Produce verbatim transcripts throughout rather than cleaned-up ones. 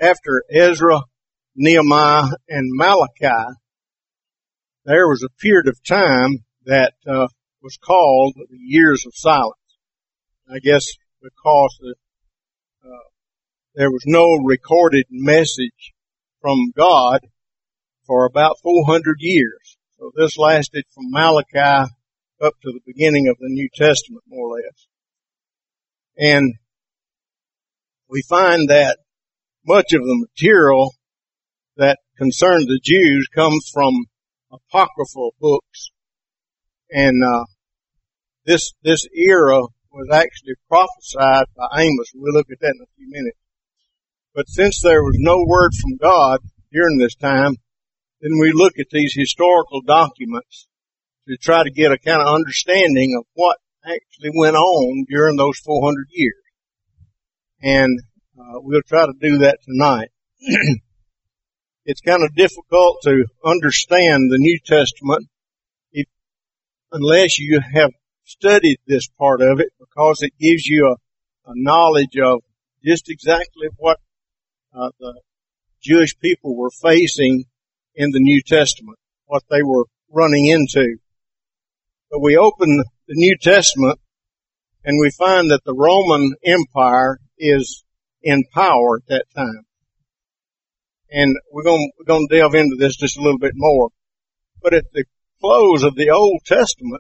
after Ezra, Nehemiah, and Malachi, there was a period of time that uh, was called the years of silence. I guess because the, uh, there was no recorded message from God for about four hundred years. So this lasted from Malachi up to the beginning of the New Testament, more or less. And we find that much of the material that concerned the Jews comes from apocryphal books. And uh this this era was actually prophesied by Amos. We'll look at that in a few minutes. But since there was no word from God during this time, then we look at these historical documents to try to get a kind of understanding of what actually went on during those four hundred years. And uh, we'll try to do that tonight. It's kind of difficult to understand the New Testament if, unless you have studied this part of it, because it gives you a, a knowledge of just exactly what uh, the Jewish people were facing in the New Testament, what they were running into. But we open the New Testament and we find that the Roman Empire is in power at that time. And we're going, we're going to delve into this just a little bit more. But at the close of the Old Testament,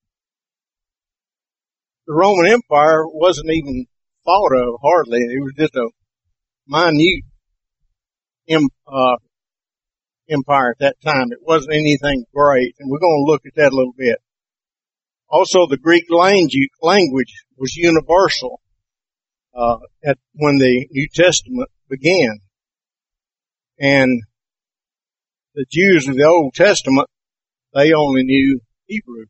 the Roman Empire wasn't even thought of hardly. It was just a minute uh, empire at that time. It wasn't anything great. And we're going to look at that a little bit. Also, the Greek language was universal uh, at when the New Testament began. And the Jews of the Old Testament, they only knew Hebrew.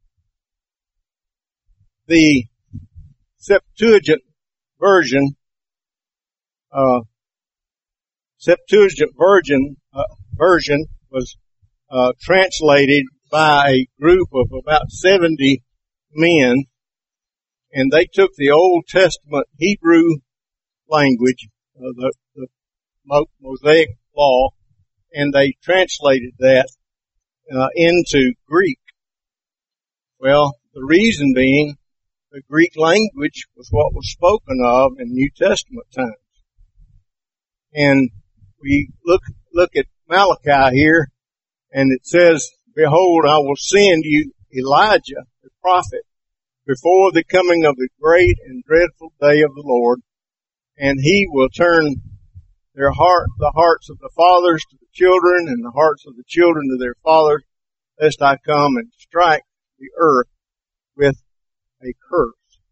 The Septuagint version, uh, Septuagint version, uh, version was uh, translated by a group of about seventy men, and they took the Old Testament Hebrew language, uh, the, the Mosaic Law, and they translated that uh, into Greek. Well, the reason being, the Greek language was what was spoken of in New Testament times. And we look look at Malachi here, and it says, "Behold, I will send you Elijah, the prophet, before the coming of the great and dreadful day of the Lord, and he will turn their heart, the hearts of the fathers to the children, and the hearts of the children to their fathers, lest I come and strike the earth with a curse."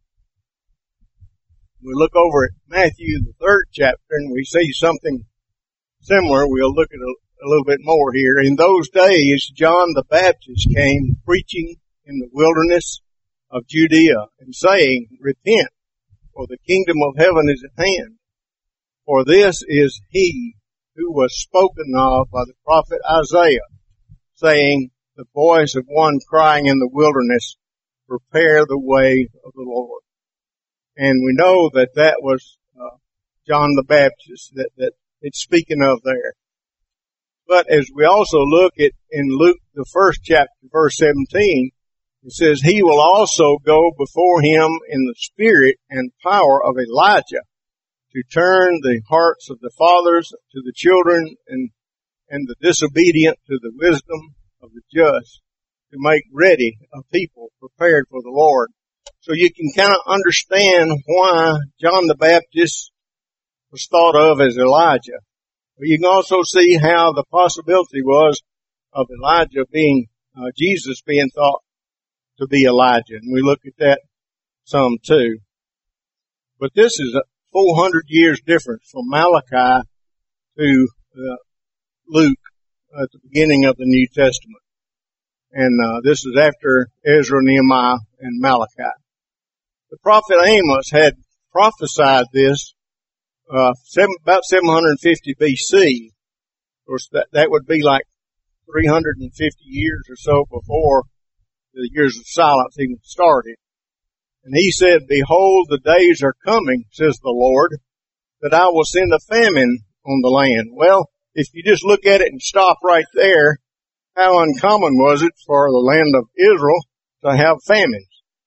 We look over at Matthew, the third chapter, and we see something similar. We'll look at a, a little bit more here. "In those days, John the Baptist came preaching in the wilderness of Judea and saying, Repent, for the kingdom of heaven is at hand. For this is he who was spoken of by the prophet Isaiah, saying, The voice of one crying in the wilderness, Prepare the way of the Lord." And we know that that was uh, John the Baptist that, that it's speaking of there. But as we also look at in Luke, the first chapter, verse seventeen, it says, "He will also go before him in the spirit and power of Elijah, to turn the hearts of the fathers to the children, and and the disobedient to the wisdom of the just, to make ready a people prepared for the Lord." So you can kind of understand why John the Baptist was thought of as Elijah. But you can also see how the possibility was of Elijah being, uh, Jesus being thought to be Elijah. And we look at that some too. But this is a four hundred years difference from Malachi to uh, Luke at the beginning of the New Testament. And uh, this is after Ezra, Nehemiah, and Malachi. The prophet Amos had prophesied this uh, seven, about seven hundred fifty B C. Of course, that, that would be like three hundred fifty years or so before the years of silence even started. And he said, "Behold, the days are coming, says the Lord, that I will send a famine on the land. Well, if you just look at it and stop right there, how uncommon was it for the land of Israel to have famines?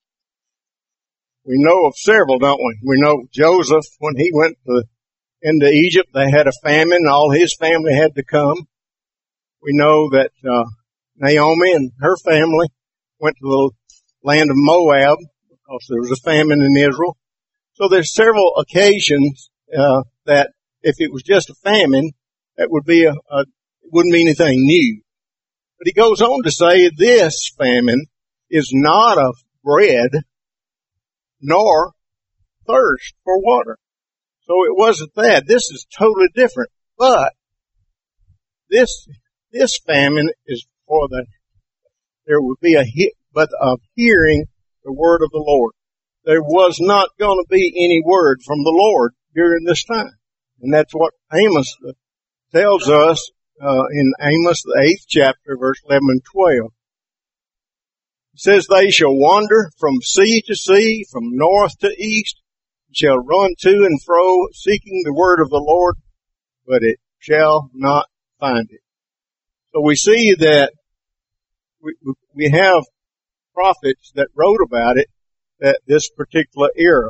We know of several, don't we? We know Joseph, when he went to, into Egypt, they had a famine. All his family had to come. We know that uh, Naomi and her family went to the land of Moab because there was a famine in Israel. So there's several occasions uh, that if it was just a famine, that would be a, a it wouldn't be anything new. But he goes on to say this famine is not of bread nor thirst for water. So it wasn't that. This is totally different. But this this famine is for the there would be a hit, but of hearing the word of the Lord. There was not going to be any word from the Lord during this time. And that's what Amos tells us uh, in Amos, the eighth chapter, verse eleven and twelve. It says, they shall wander from sea to sea, from north to east, shall run to and fro, seeking the word of the Lord, but it shall not find it. So we see that we, we have prophets that wrote about it at this particular era.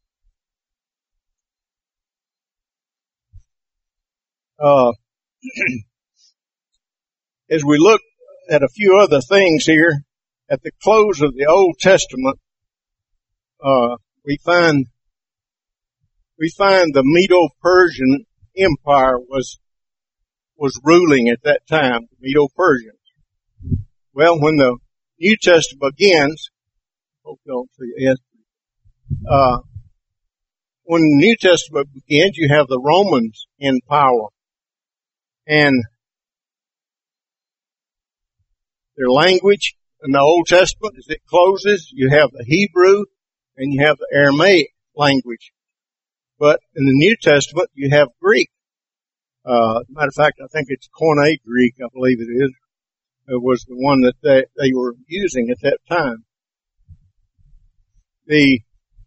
Uh, as we look at a few other things here, at the close of the Old Testament, uh, we find we find the Medo-Persian Empire was was ruling at that time, the Medo-Persians. Well, when the New Testament begins, hope y'all see it. Uh, when the New Testament begins, you have the Romans in power, and their language in the Old Testament, as it closes, you have the Hebrew and you have the Aramaic language. But in the New Testament, you have Greek. Uh, matter of fact, I think it's Koine Greek, I believe it is. It was the one that they, they were using at that time. The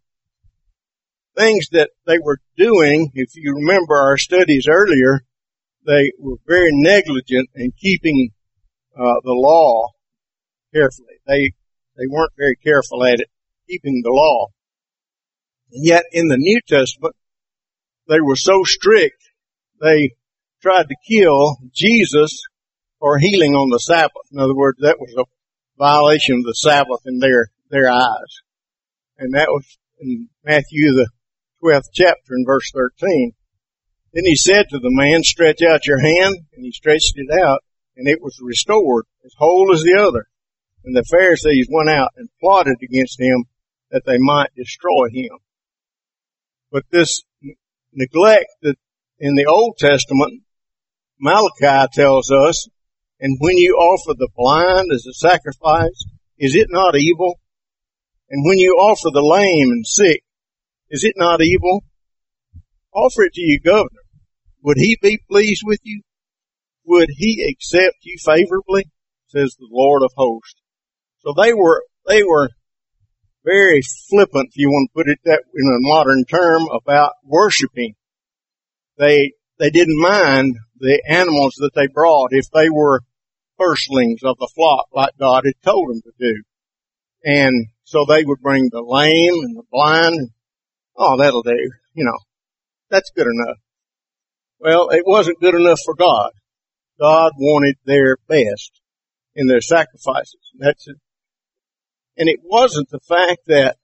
things that they were doing, if you remember our studies earlier, they were very negligent in keeping uh, the law carefully. They they weren't very careful at it, keeping the law. And yet in the New Testament, they were so strict, they tried to kill Jesus for healing on the Sabbath. In other words, that was a violation of the Sabbath in their, their eyes. And that was in Matthew the twelfth chapter in verse thirteen. Then he said to the man, stretch out your hand, and he stretched it out, and it was restored, as whole as the other. And the Pharisees went out and plotted against him that they might destroy him. But this neglect that in the Old Testament, Malachi tells us, and when you offer the blind as a sacrifice, is it not evil? And when you offer the lame and sick, is it not evil? Offer it to your governor. Would he be pleased with you? Would he accept you favorably? Says the Lord of hosts. So they were, they were very flippant, if you want to put it that in a modern term, about worshiping. They, they didn't mind the animals that they brought if they were firstlings of the flock like God had told them to do. And so they would bring the lame and the blind. Oh, that'll do. You know, that's good enough. Well, it wasn't good enough for God. God wanted their best in their sacrifices. That's it. And it wasn't the fact that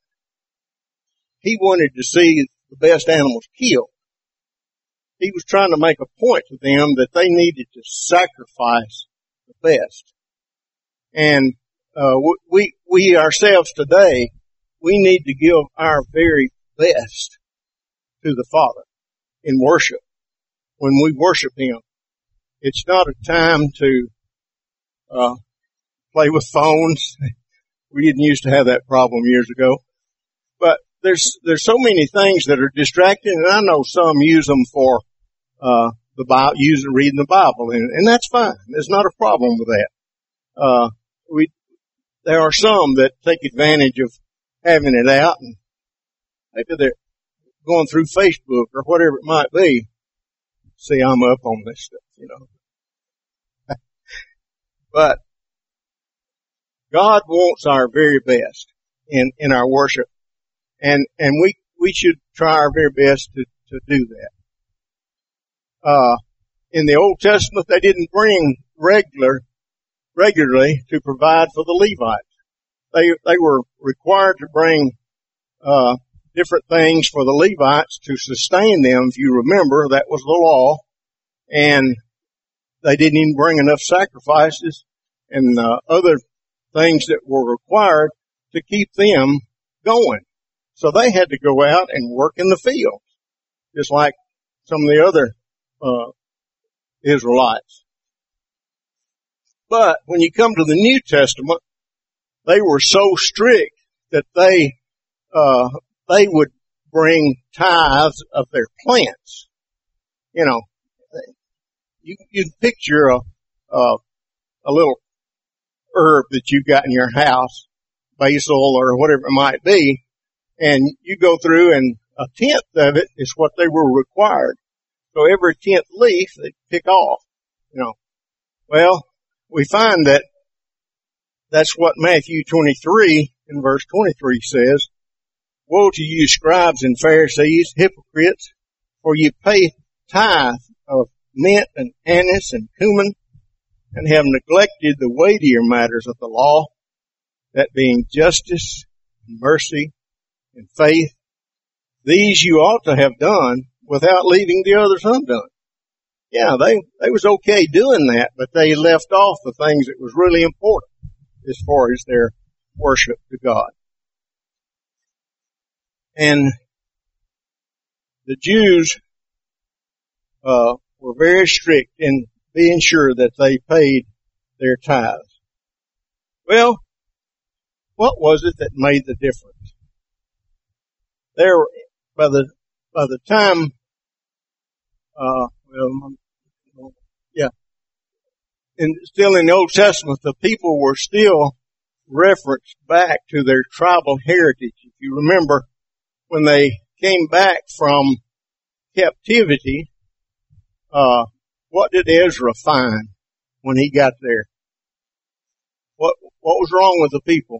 he wanted to see the best animals killed. He was trying to make a point to them that they needed to sacrifice the best. And uh, we we ourselves today, we need to give our very best to the Father in worship. When we worship Him, it's not a time to uh play with phones. We didn't used to have that problem years ago. But there's there's so many things that are distracting, and I know some use them for uh the Bible, use reading the Bible, and, and that's fine. There's not a problem with that. Uh we there are some that take advantage of having it out, and maybe they're going through Facebook or whatever it might be. see I'm up on this stuff, you know. But God wants our very best in, in our worship. And, and we, we should try our very best to, to do that. Uh, in the Old Testament, they didn't bring regular, regularly to provide for the Levites. They, they were required to bring, uh, different things for the Levites to sustain them. If you remember, that was the law. And they didn't even bring enough sacrifices and, uh, other things that were required to keep them going. So they had to go out and work in the fields, just like some of the other, uh, Israelites. But when you come to the New Testament, they were so strict that they, uh, they would bring tithes of their plants. You know, you, you picture a, a, a little herb that you got in your house, basil or whatever it might be, and you go through and a tenth of it is what they were required. So every tenth leaf they pick off, you know. Well, we find that that's what Matthew twenty-three in verse twenty-three says. Woe to you, scribes and Pharisees, hypocrites, for you pay tithe of mint and anise and cumin, and have neglected the weightier matters of the law, that being justice, and mercy, and faith. These you ought to have done without leaving the others undone. Yeah, they, they was okay doing that, but they left off the things that was really important as far as their worship to God. And the Jews, uh, were very strict in being sure that they paid their tithes. Well, what was it that made the difference? There, by the, by the time, uh, well, yeah, and still in the Old Testament, the people were still referenced back to their tribal heritage. If you remember, when they came back from captivity, uh, what did Ezra find when he got there? What, what was wrong with the people?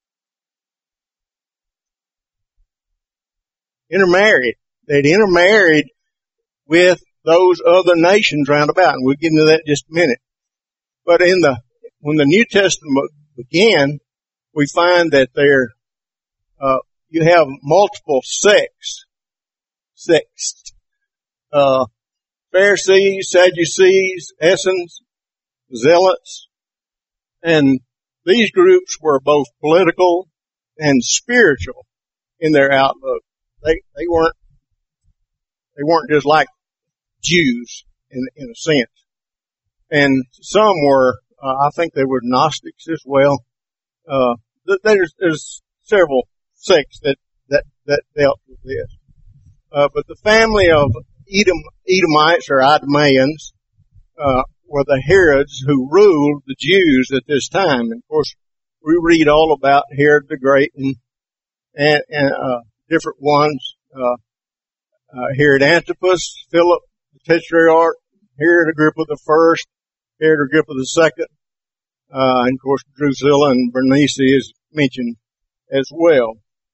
Intermarried. They'd intermarried with those other nations round about, and we'll get into that in just a minute. But in the, when the New Testament began, we find that there, uh, you have multiple sects, sects, uh, Pharisees, Sadducees, Essenes, Zealots, and these groups were both political and spiritual in their outlook. They, they weren't, they weren't just like Jews in, in a sense. And some were, uh, I think they were Gnostics as well. Uh, there's, there's several sects that, that, that dealt with this. Uh, but the family of Edom, Edomites or Idumeans, uh, were the Herods who ruled the Jews at this time. And of course, we read all about Herod the Great and, and, and uh, different ones, uh, uh, Herod Antipas, Philip the Tetrarch, Herod Agrippa the First, Herod Agrippa the Second, uh, and of course Drusilla and Bernice is mentioned as well.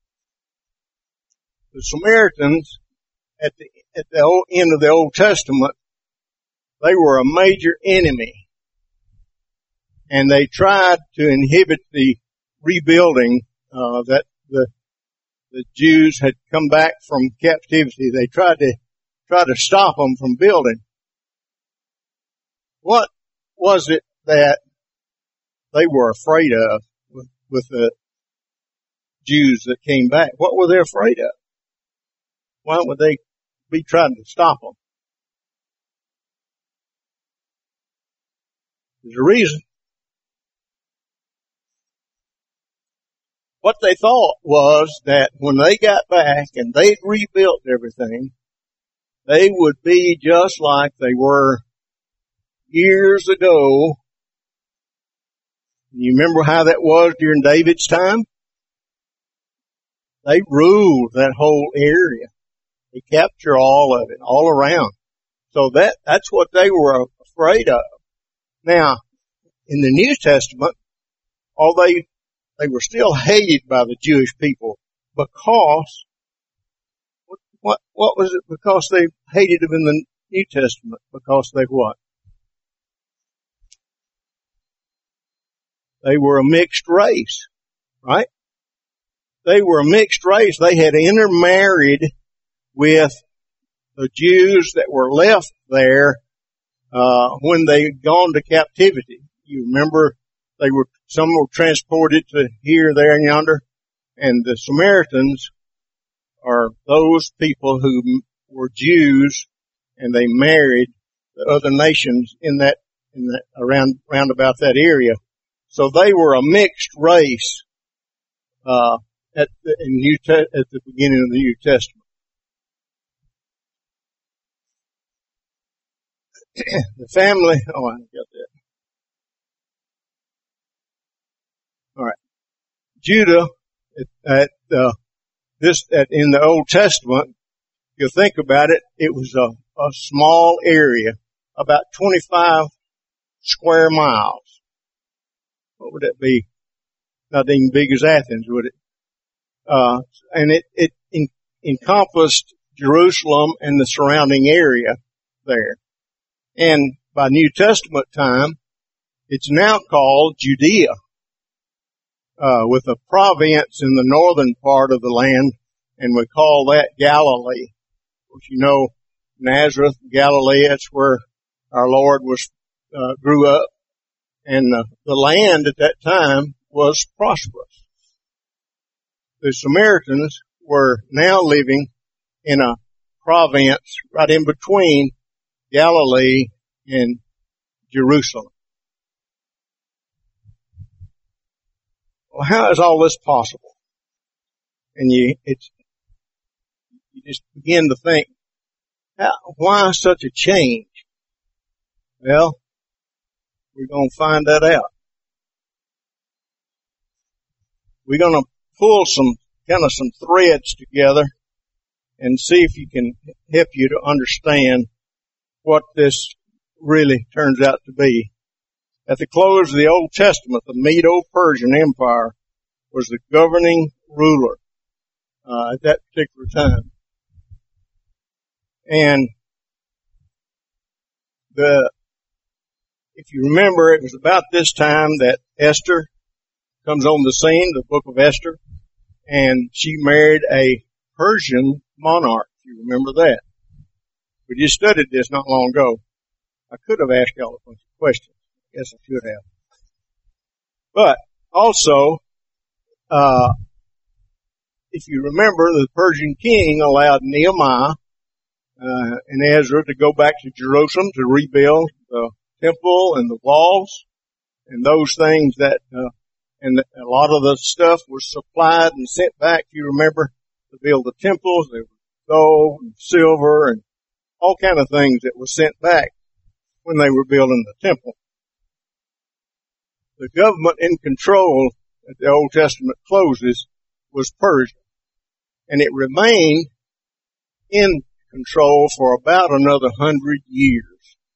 The Samaritans at the, at the old, end of the Old Testament, they were a major enemy, and they tried to inhibit the rebuilding, uh, that the, the Jews had come back from captivity. They tried to, try to stop them from building. What was it that they were afraid of with, with the Jews that came back? What were they afraid of? Why would they be trying to stop them? There's a reason. What they thought was that when they got back and they'd rebuilt everything, they would be just like they were years ago. You remember how that was during David's time? They ruled that whole area. They captured all of it, all around. So that, that's what they were afraid of. Now, in the New Testament, although they, they were still hated by the Jewish people because, what, what, what was it? Because they hated them in the New Testament? Because they what? They were a mixed race, right? They were a mixed race. They had intermarried with the Jews that were left there uh when they had gone to captivity. You remember they were, some were transported to here, there, and yonder. And the Samaritans are those people who were Jews and they married the other nations in that, in that, around, round about that area. So they were a mixed race, uh, at the, in New Te- at the beginning of the New Testament. The family, oh, I got that. All right. Judah, at, at uh, this, at, in the Old Testament, if you think about it, it was a, a small area, about twenty-five square miles. What would that be? Not even big as Athens, would it? Uh, and it, it en- encompassed Jerusalem and the surrounding area there. And by New Testament time, it's now called Judea, uh, with a province in the northern part of the land, and we call that Galilee. Of course, you know, Nazareth, Galilee, that's where our Lord was, uh, grew up, and uh, the land at that time was prosperous. The Samaritans were now living in a province right in between Galilee and Jerusalem. Well, how is all this possible? And you, it's, you just begin to think, how, why such a change? Well, we're going to find that out. We're going to pull some, kind of some threads together and see if you can help you to understand what this really turns out to be. At the close of the Old Testament, the Medo-Persian Empire was the governing ruler uh, at that particular time. And the, if you remember, it was about this time that Esther comes on the scene, the book of Esther, and she married a Persian monarch. You remember that? We just studied this not long ago. I could have asked y'all a bunch of questions. I guess I should have. But also, uh, if you remember, the Persian king allowed Nehemiah uh, and Ezra to go back to Jerusalem to rebuild the temple and the walls and those things that, uh, and a lot of the stuff was supplied and sent back, if you remember, to build the temples. There was gold and silver and all kind of things that were sent back when they were building the temple. The government in control at the Old Testament closes was Persia, and it remained in control for about another hundred years.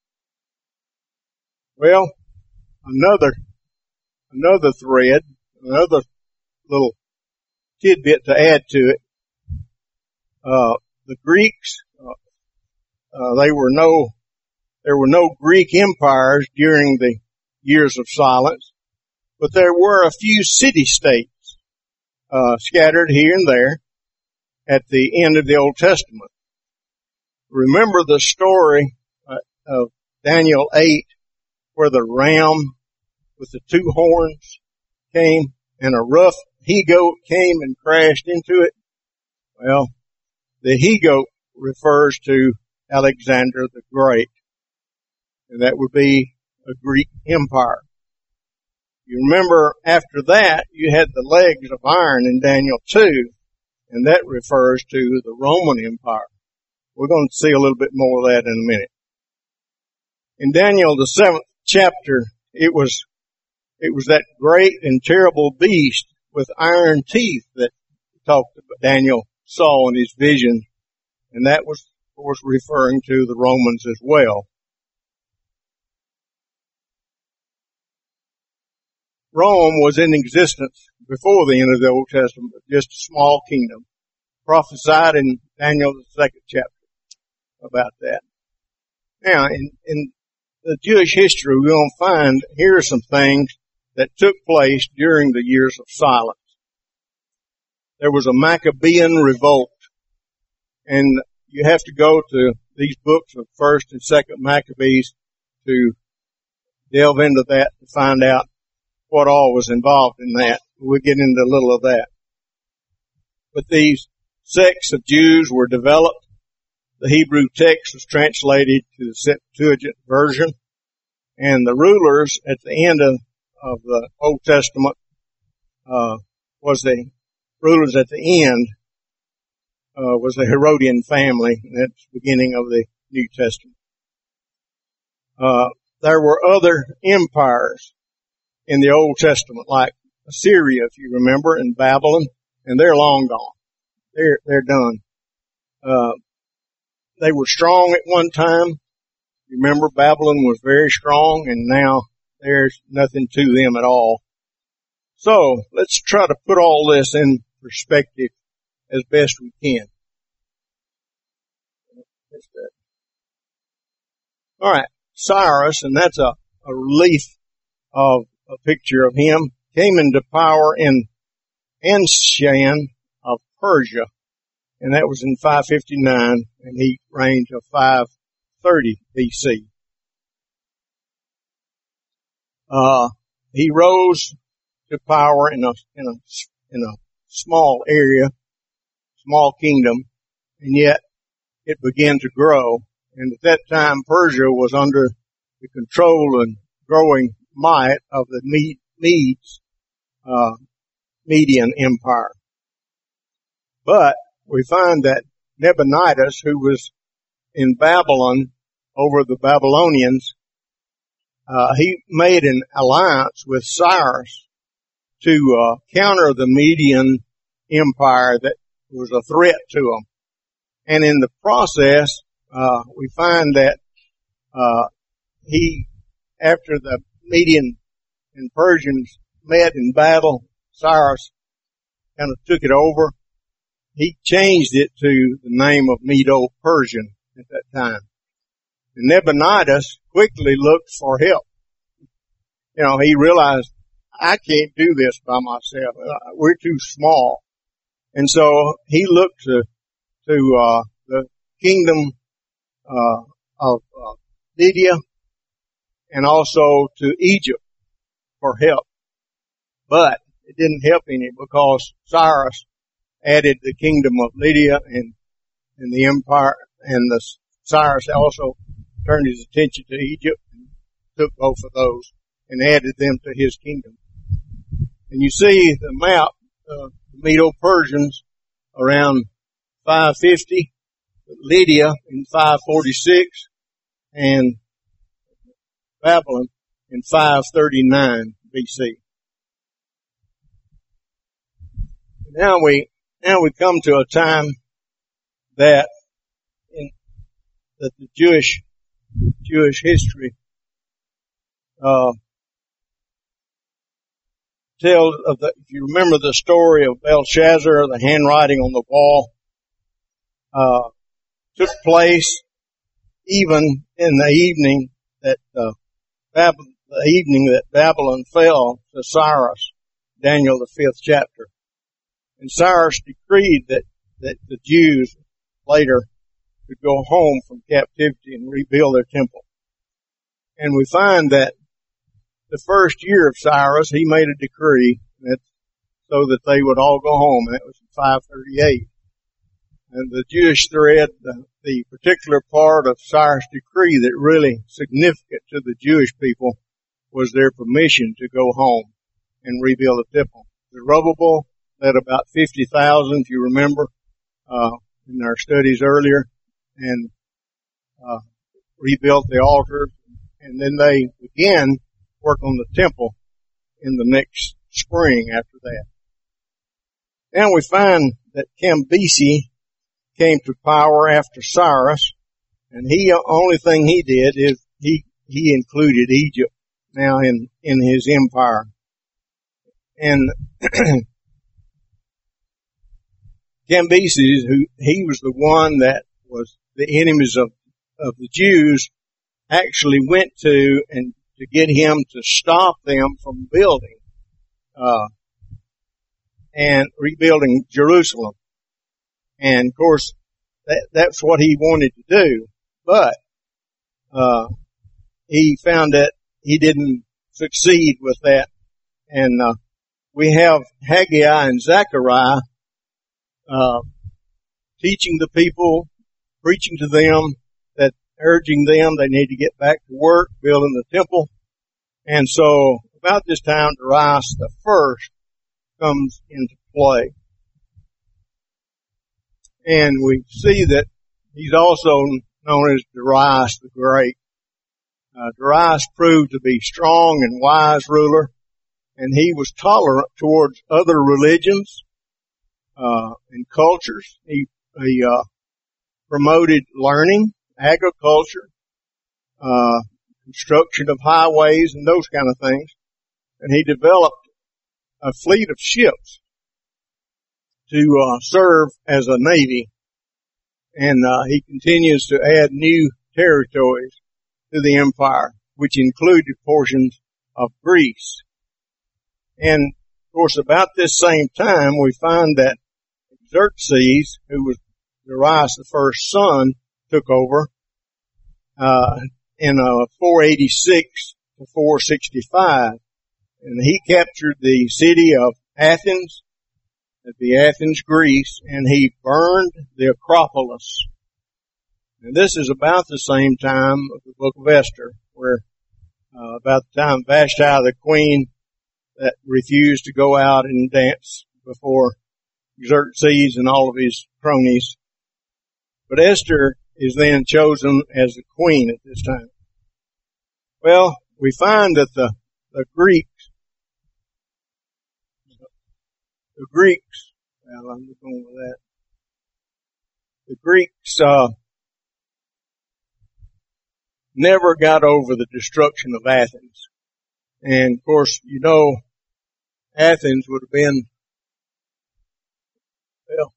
Well, another, another thread, another little tidbit to add to it. Uh, the Greeks, uh, uh, they were no, there were no Greek empires during the years of silence, but there were a few city-states, uh, scattered here and there at the end of the Old Testament. Remember the story uh, of Daniel eight, where the ram with the two horns came and a rough he-goat came and crashed into it? Well, the he-goat refers to Alexander the Great, and that would be a Greek empire. You remember after that, you had the legs of iron in Daniel two, and that refers to the Roman Empire. We're going to see a little bit more of that in a minute. In Daniel, the seventh chapter, it was, it was that great and terrible beast with iron teeth that talked about, Daniel saw in his vision, and that was course referring to the Romans as well. Rome was in existence before the end of the Old Testament, just a small kingdom. Prophesied in Daniel the second chapter about that. Now, in, in the Jewish history, we're going to find here are some things that took place during the years of silence. There was a Maccabean revolt, and you have to go to these books of First and Second Maccabees to delve into that to find out what all was involved in that. We'll get into a little of that. But these sects of Jews were developed. The Hebrew text was translated to the Septuagint version, and the rulers at the end of, of the Old Testament uh, was the rulers at the end uh, was the Herodian family. That's the beginning of the New Testament. Uh, there were other empires in the Old Testament, like Assyria, if you remember, and Babylon, and they're long gone. They're they're done. Uh, they were strong at one time. Remember, Babylon was very strong, and now there's nothing to them at all. So let's try to put all this in perspective as best we can. All right, Cyrus, and that's a, a relief of a picture of him, came into power in Anshan of Persia, and that was in five fifty-nine, and he reigned to five thirty B C. Uh, he rose to power in a, in a, in a small area, small kingdom, and yet it began to grow. And at that time, Persia was under the control and growing might of the Medes, uh, Median Empire. But we find that Nabonidus, who was in Babylon over the Babylonians, uh, he made an alliance with Cyrus to uh, counter the Median Empire that was a threat to them. And in the process, uh, we find that uh, he, after the Median and Persians met in battle, Cyrus kind of took it over. He changed it to the name of Medo-Persian at that time. And Nabonidus quickly looked for help. You know, he realized, I can't do this by myself. We're too small. And so he looked to, to, uh, the kingdom, uh, of, uh, Lydia and also to Egypt for help. But it didn't help any because Cyrus added the kingdom of Lydia and, and the empire, and the Cyrus also turned his attention to Egypt and took both of those and added them to his kingdom. And you see the map, uh, the Medo-Persians around five fifty, Lydia in five forty-six, and Babylon in five thirty-nine B C. Now we, now we come to a time that in, that the Jewish, Jewish history, uh, tells of the, if you remember the story of Belshazzar, the handwriting on the wall, uh, took place even in the evening that, uh, Bab- the evening that Babylon fell to Cyrus, Daniel the fifth chapter. And Cyrus decreed that, that the Jews later could go home from captivity and rebuild their temple. And we find that the first year of Cyrus, he made a decree that so that they would all go home. That was in five thirty-eight. And the Jewish thread, the, the particular part of Cyrus' decree that really significant to the Jewish people was their permission to go home and rebuild the temple. Zerubbabel led about fifty thousand, if you remember, uh, in our studies earlier, and uh, rebuilt the altars, and then they began work on the temple in the next spring after that. Now we find that Cambyses, came to power after Cyrus, and he, only thing he did is he, he included Egypt now in, in his empire. And Cambyses, who, he was the one that was the enemies of, of the Jews, actually went to and to get him to stop them from building, uh, and rebuilding Jerusalem. And of course, that, that's what he wanted to do. But, uh, he found that he didn't succeed with that. And, uh, we have Haggai and Zechariah, uh, teaching the people, preaching to them, that urging them they need to get back to work, building the temple. And so, about this time, Darius the First comes into play. And we see that he's also known as Darius the Great. Uh, Darius proved to be strong and wise ruler, and he was tolerant towards other religions, uh, and cultures. He, he, uh, promoted learning, agriculture, uh, construction of highways and those kind of things. And he developed a fleet of ships to uh, serve as a navy. And uh, he continues to add new territories to the empire, which included portions of Greece. And of course, about this same time, we find that Xerxes, who was Darius the First's son, took over uh in uh, four eighty-six to four sixty-five. And he captured the city of Athens, at the Athens, Greece, and he burned the Acropolis. And this is about the same time of the book of Esther, where uh, about the time Vashti, the queen, that refused to go out and dance before Xerxes and all of his cronies. But Esther is then chosen as the queen at this time. Well, we find that the, the Greeks, the Greeks, well, I'm going with that. The Greeks, uh, never got over the destruction of Athens. And of course, you know, Athens would have been, well,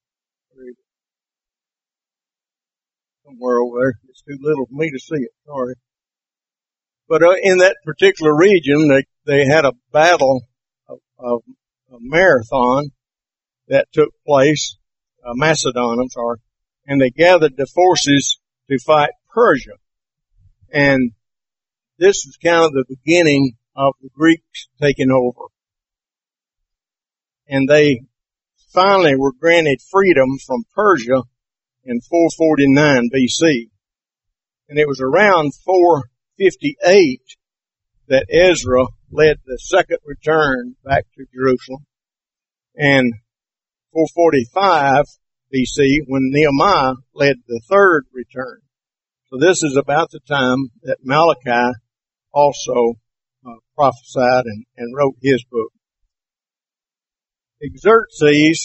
somewhere over there. It's too little for me to see it. Sorry. But uh, in that particular region, they they had a battle, of, of a marathon that took place, uh, Macedon, I'm sorry, and they gathered the forces to fight Persia. And this is kind of the beginning of the Greeks taking over. And they finally were granted freedom from Persia in four forty-nine B C. And it was around four fifty-eight that Ezra led the second return back to Jerusalem. And four forty-five B C when Nehemiah led the third return. So this is about the time that Malachi also uh, prophesied and, and wrote his book. Xerxes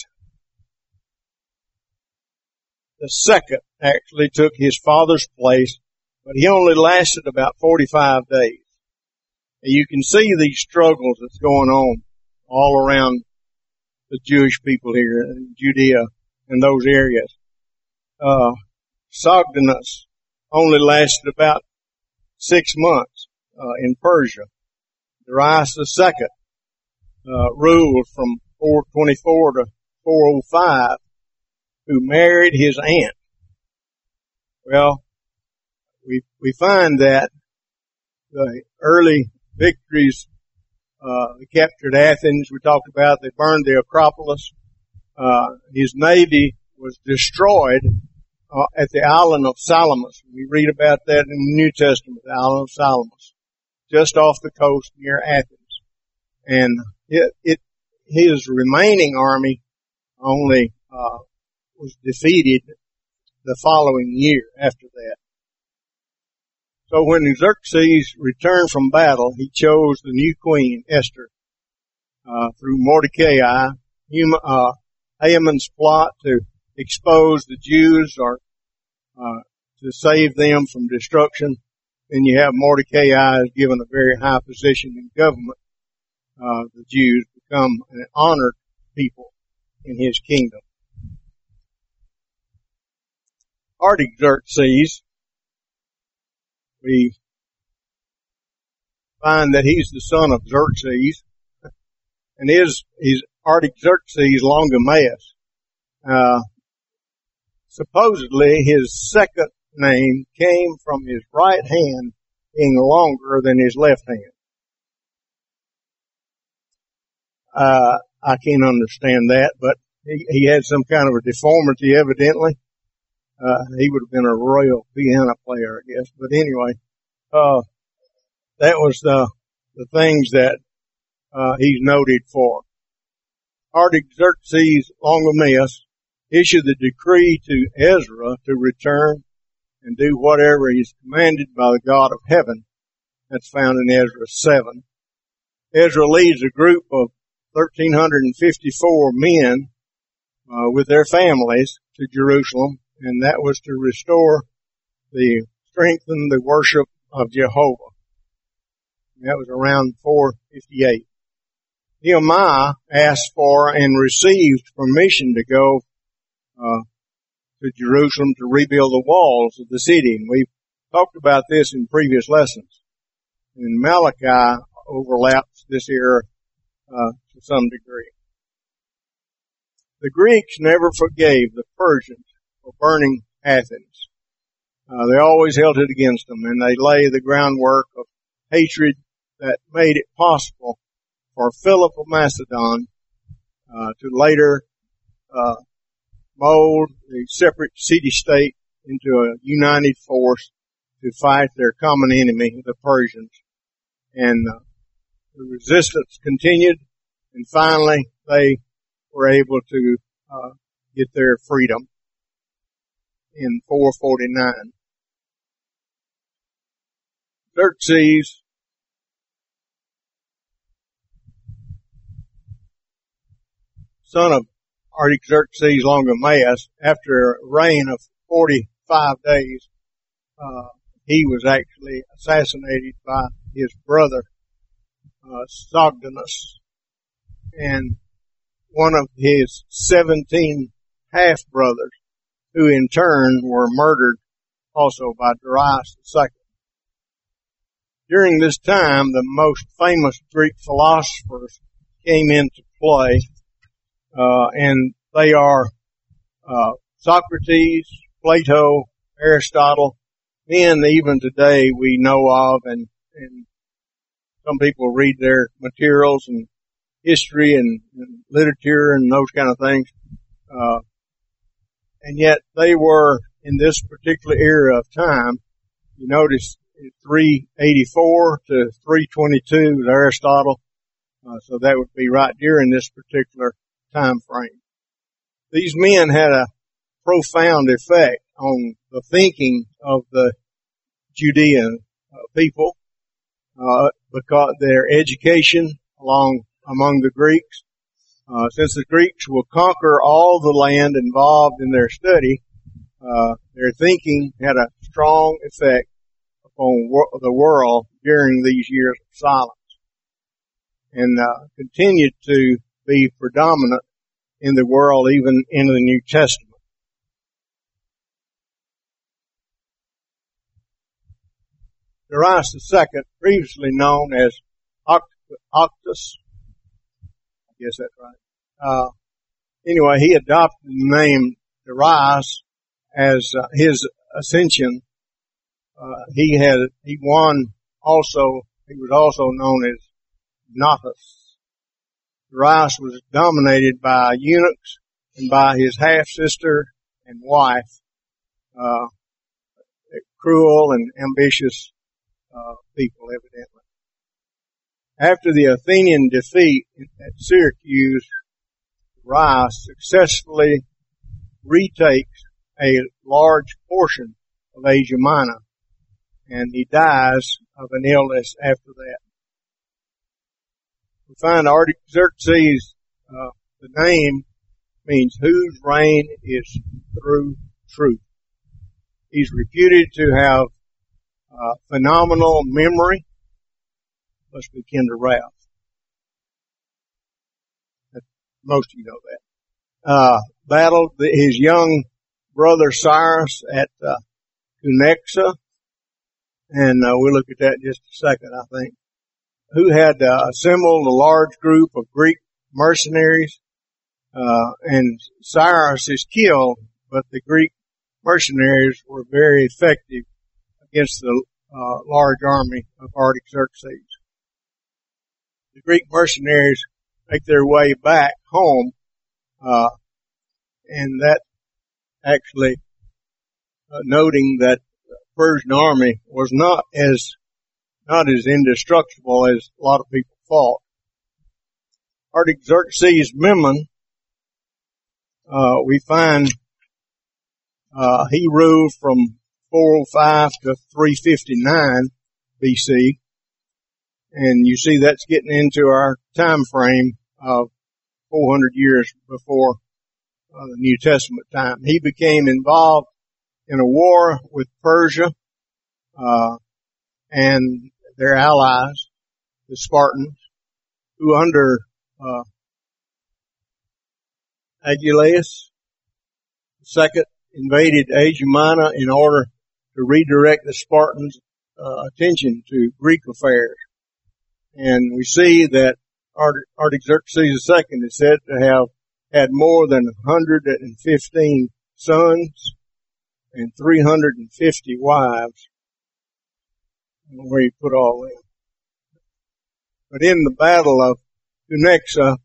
the second actually took his father's place, but he only lasted about forty-five days. And you can see these struggles that's going on all around the Jewish people here in Judea and those areas. Uh, Sogdianus only lasted about six months uh, in Persia. Darius the second uh, ruled from four twenty-four to four oh five, who married his aunt. Well, we we find that the early victories, uh, they captured Athens. We talked about they burned the Acropolis. Uh, his navy was destroyed uh, at the island of Salamis. We read about that in the New Testament, the island of Salamis, just off the coast near Athens. And it, it his remaining army only uh, was defeated the following year after that. So when Xerxes returned from battle, he chose the new queen, Esther, uh, through Mordecai, uh, Haman's plot to expose the Jews or uh, to save them from destruction. Then you have Mordecai is given a very high position in government. Uh, the Jews become an honored people in his kingdom. Artaxerxes, we find that he's the son of Xerxes, and his, his Artaxerxes Longimanus. Uh, supposedly his second name came from his right hand being longer than his left hand. Uh, I can't understand that, but he, he had some kind of a deformity evidently. Uh, he would have been a royal piano player, I guess. But anyway, uh, that was the, the things that, uh, he's noted for. Artaxerxes Longimanus issued the decree to Ezra to return and do whatever he is commanded by the God of heaven. That's found in Ezra seven. Ezra leads a group of one thousand three hundred fifty-four men, uh, with their families to Jerusalem, and that was to restore the, strengthen the worship of Jehovah. That was around four fifty-eight. Nehemiah asked for and received permission to go uh, to Jerusalem to rebuild the walls of the city. And we've talked about this in previous lessons. And Malachi overlaps this era uh, to some degree. The Greeks never forgave the Persians for burning Athens. Uh, they always held it against them, and they lay the groundwork of hatred that made it possible for Philip of Macedon uh, to later uh, mold the separate city-state into a united force to fight their common enemy, the Persians. And uh, the resistance continued, and finally they were able to uh, get their freedom in four forty-nine. Xerxes son of Artaxerxes Longimanus, after a reign of forty-five days, uh, he was actually assassinated by his brother, uh, Sogdianus, and one of his seventeen half-brothers, who in turn were murdered also by Darius the Second. During this time, the most famous Greek philosophers came into play, uh, and they are uh, Socrates, Plato, Aristotle, men even today we know of, and, and some people read their materials and history and, and literature and those kind of things. Uh, and yet they were in this particular era of time. You notice three eighty-four to three twenty-two with Aristotle. Uh, so that would be right during this particular time frame. These men had a profound effect on the thinking of the Judean uh, people, uh, because their education along among the Greeks, uh, since the Greeks will conquer all the land involved in their study, uh, their thinking had a strong effect upon wor- the world during these years of silence, and uh, continued to be predominant in the world even in the New Testament. Darius the Second, previously known as Octus, I guess that's right. Uh, anyway, he adopted the name Darius as uh, his ascension. Uh, he had, he won also, he was also known as Notus. Darius was dominated by eunuchs and by his half-sister and wife, uh, cruel and ambitious uh, people, evidently. After the Athenian defeat at Syracuse, Darius successfully retakes a large portion of Asia Minor, and he dies of an illness after that. We find Artaxerxes, uh, the name means whose reign is through truth. He's reputed to have uh, phenomenal memory, must be kin to wrath. Most of you know that. Uh, battled his young brother Cyrus at uh, Cunexa, and uh, we'll look at that in just a second, I think, who had uh, assembled a large group of Greek mercenaries, uh, and Cyrus is killed, but the Greek mercenaries were very effective against the uh, large army of Artaxerxes. The Greek mercenaries make their way back home, uh, and that actually uh, noting that the Persian army was not as not as indestructible as a lot of people thought. Artaxerxes Memnon, uh, we find uh, he ruled from four oh five to three fifty-nine B C, and you see that's getting into our time frame of four hundred years before uh, the New Testament time. He became involved in a war with Persia uh, and their allies, the Spartans, who under uh, Agelaus the Second invaded Asia Minor in order to redirect the Spartans' uh, attention to Greek affairs. And we see that Artaxerxes the Second is said to have had more than one hundred fifteen sons and three hundred fifty wives. I don't know where you put all them. But in the battle of Cunexa,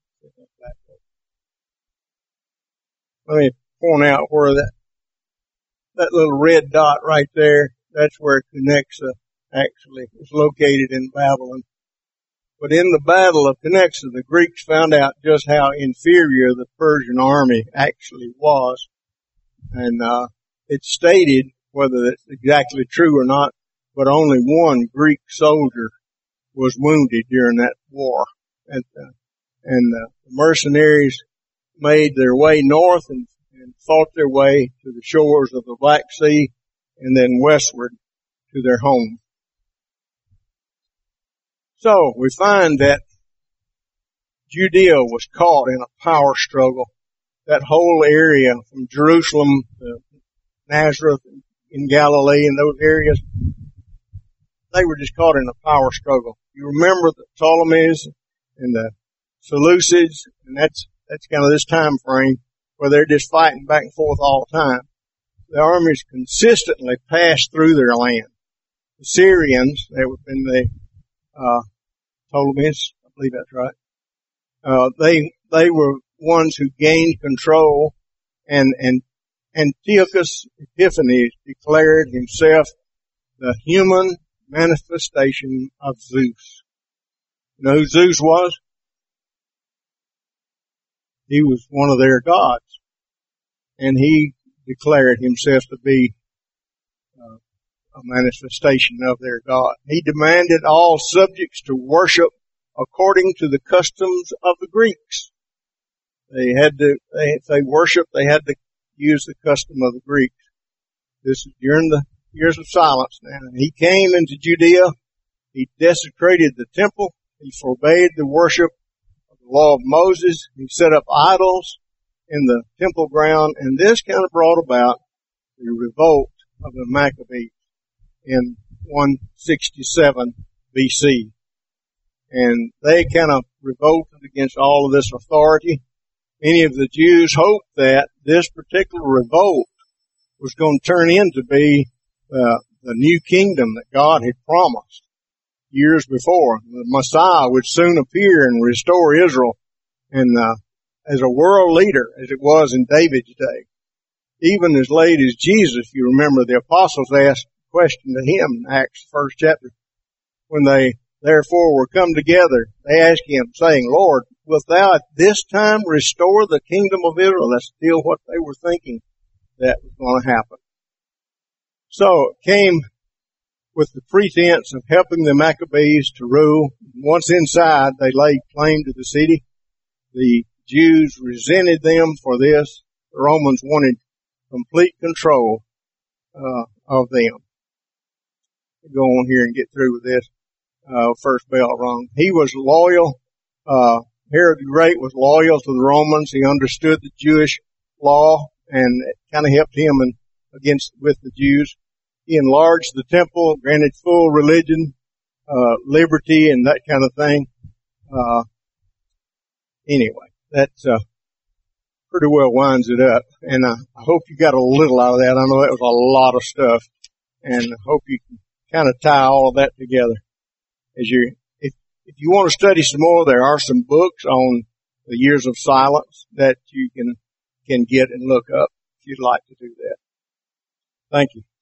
let me point out where that, that little red dot right there, that's where Cunexa actually is located in Babylon. But in the battle of Cunexa, the Greeks found out just how inferior the Persian army actually was. And uh, it's stated, whether that's exactly true or not, but only one Greek soldier was wounded during that war. And, uh, and uh, the mercenaries made their way north and, and fought their way to the shores of the Black Sea and then westward to their home. So we find that Judea was caught in a power struggle. That whole area from Jerusalem to Nazareth in Galilee and those areas, they were just caught in a power struggle. You remember the Ptolemies and the Seleucids, and that's that's kind of this time frame where they're just fighting back and forth all the time. The armies consistently passed through their land. The Syrians, they were in the uh, Ptolemies, I believe that's right. Uh, they they were ones who gained control, and and Antiochus Epiphanes declared himself the human manifestation of Zeus. You know who Zeus was? He was one of their gods, and he declared himself to be uh, a manifestation of their God. He demanded all subjects to worship according to the customs of the Greeks. They had to, they, if they worshiped, they had to use the custom of the Greeks. This is during the years of silence now. He came into Judea. He desecrated the temple. He forbade the worship of the law of Moses. He set up idols in the temple ground, and this kind of brought about the revolt of the Maccabees in one sixty-seven B C. And they kind of revolted against all of this authority. Many of the Jews hoped that this particular revolt was going to turn into be uh, the new kingdom that God had promised years before. The Messiah would soon appear and restore Israel, and uh, as a world leader, as it was in David's day. Even as late as Jesus, you remember the apostles asked a question to him in Acts first chapter. When they therefore were come together, they asked him, saying, Lord, wilt thou at this time restore the kingdom of Israel? That's still what they were thinking that was going to happen. So it came with the pretense of helping the Maccabees to rule. Once inside, they laid claim to the city. The Jews resented them for this. The Romans wanted complete control uh, of them. Go on here and get through with this. Uh, first bell rung. He was loyal. Uh, Herod the Great was loyal to the Romans. He understood the Jewish law, and it kind of helped him in, against with the Jews. He enlarged the temple, granted full religion, uh, liberty, and that kind of thing. Uh, anyway, that's uh, pretty well winds it up. And uh, I hope you got a little out of that. I know that was a lot of stuff, and I hope you can kind of tie all of that together. As you, if if you want to study some more, there are some books on the years of silence that you can can get and look up if you'd like to do that. Thank you.